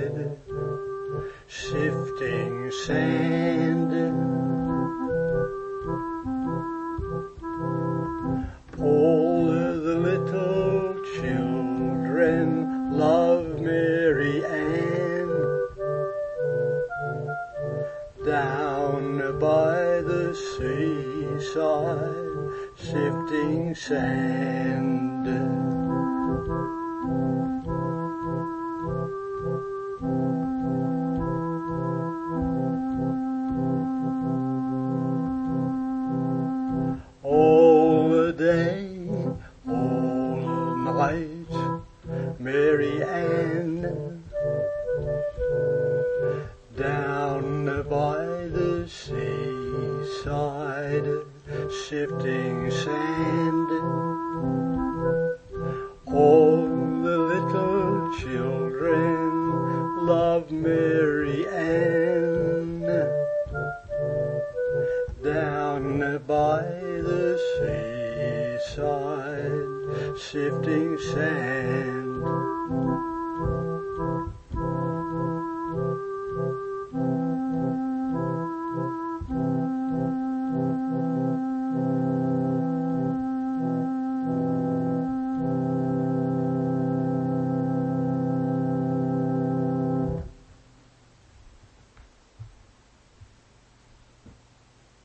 sifting sand. All the little children love Mary Ann. Down by the seaside, sifting sand. All the day, all night, Mary Ann, down by the seaside, sifting sand. All the little children love Mary